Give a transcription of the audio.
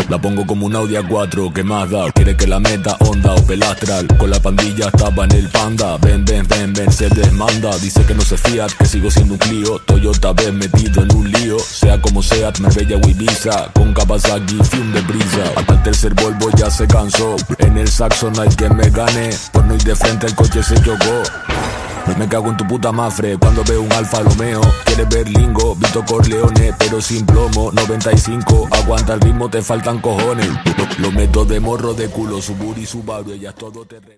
La pongo como un Audi A4, ¿qué más da? Quiere que la meta Honda o Pelastral. Con la pandilla estaba en el Panda. Ven, se desmanda. Dice que no se fía, que sigo siendo un Clio. Toyota vez metido en un lío. Sea como sea, Marbella o Ibiza. Con Kawasaki, fume de brisa. Hasta el tercer Volvo ya se cansó. En el Saxo no hay quien me gane. Por no ir de frente el coche se chocó. Me cago en tu puta mafre cuando veo un Alfa Romeo. Quieres ver lingo, Vito Corleone, pero sin plomo, 95. Aguanta el ritmo, te faltan cojones. Lo meto de morro de culo, Subaru y Subaru, ella es todo terreno.